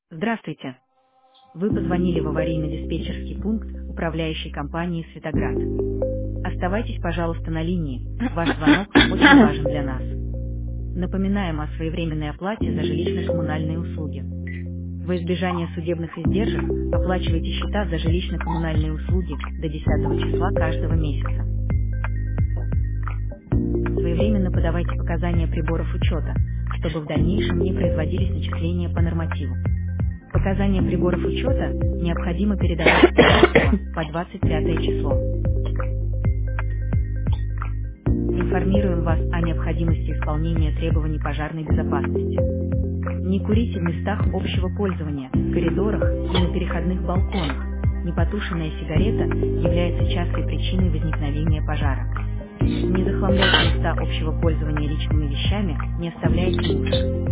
Здравствуйте. Вы позвонили в аварийно-диспетчерский пункт управляющей компании «Светоград». Оставайтесь, пожалуйста, на линии. Ваш звонок очень важен для нас. Напоминаем о своевременной оплате за жилищно-коммунальные услуги. Во избежание судебных издержек оплачивайте счета за жилищно-коммунальные услуги до 10 числа каждого месяца. Своевременно подавайте показания приборов учета, чтобы в дальнейшем не производились начисления по нормативу. Показания приборов учета необходимо передавать с 15 по 25 число. Информируем вас о необходимости исполнения требований пожарной безопасности. Не курите в местах общего пользования, в коридорах и на переходных балконах. Непотушенная сигарета является частой причиной возникновения пожара. Не захламляйте места общего пользования личными вещами, не оставляйте мусор.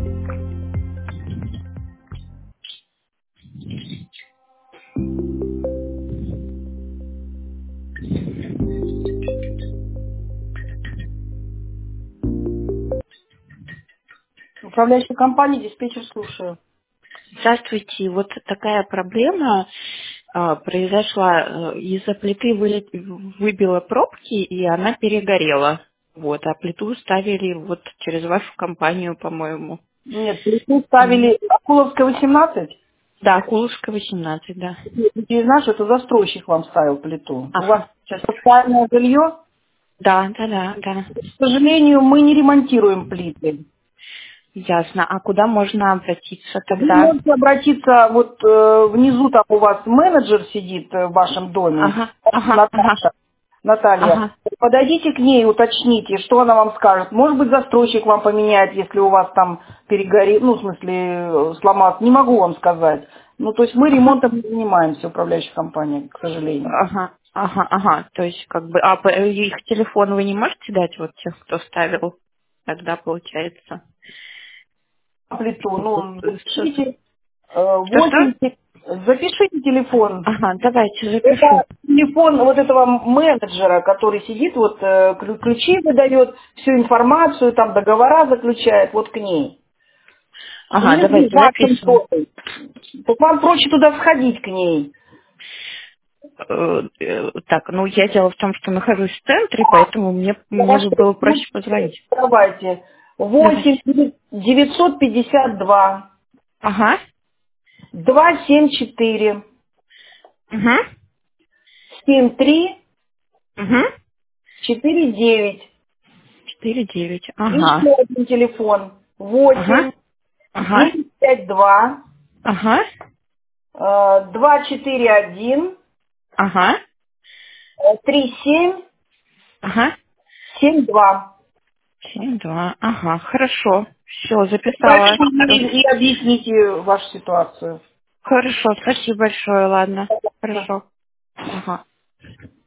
Управляющая компания, диспетчер, слушаю. Здравствуйте. Вот такая проблема произошла. Из-за плиты выбило пробки, и она перегорела. Вот, а плиту ставили вот через вашу компанию, по-моему. Нет, плиту ставили Акуловская 18. Да, Кулушка, 18, да. Не знаешь, это застройщик вам ставил плиту. У вас Ага. сейчас социальное жилье. Да. Да. К сожалению, мы не ремонтируем плиты. Ясно. А куда можно обратиться Вы тогда? можете обратиться, вот внизу там у вас менеджер сидит в вашем доме, Ага. Наталья. Ага. Подойдите к ней, уточните, что она вам скажет. Может быть, застройщик вам поменяет, если у вас там перегорит, ну, в смысле, сломался. Не могу вам сказать. Ну, то есть мы Ага. ремонтом не занимаемся, управляющая компания, к сожалению. Ага. То есть, как бы, их телефон вы не можете дать, вот тех, кто ставил тогда, получается? Плиту, ну, Что-что? запишите, 8, запишите телефон. Ага, давайте запишу. Это телефон вот этого менеджера, который сидит, вот ключи выдает, всю информацию, там договора заключает, вот к ней. Ага, Внизу в давайте вашем записываю. доме. Так вам проще туда сходить к ней. Так, ну я дело в том, что нахожусь в центре, поэтому мне бы было проще позвонить. Давайте. Давайте. 8 952 Ага. 274 Угу. 73 Угу. 49. 4-9. Еще Ага. один телефон. Ага. 8 Ага. 952 Ага. 241 Ага. 37 Ага. 72. 7-2. Ага, хорошо. Все, записала. И объясните вашу ситуацию. Хорошо, спасибо большое, ладно. Хорошо. Ага.